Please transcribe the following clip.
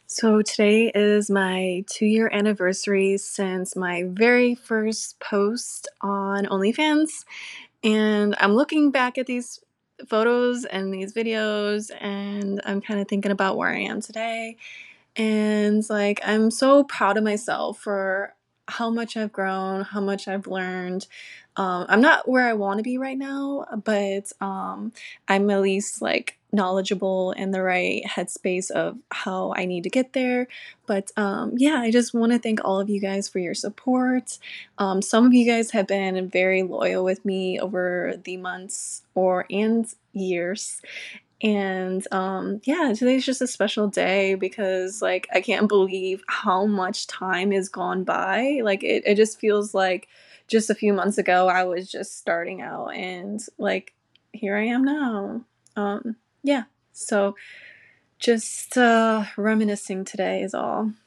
So today is my 2-year anniversary since my very first post on OnlyFans. And I'm looking back at these photos and these videos, and I'm kind of thinking about where I am today. And like, I'm so proud of myself for how much I've grown, how much I've learned. I'm not where I want to be right now, but I'm at least like knowledgeable in the right headspace of how I need to get there. But yeah, I just want to thank all of you guys for your support. Some of you guys have been very loyal with me over the months and years. And yeah, today's just a special day because like I can't believe how much time has gone by. Like it just feels like just a few months ago I was just starting out, and like here I am now. Yeah. So just reminiscing today is all.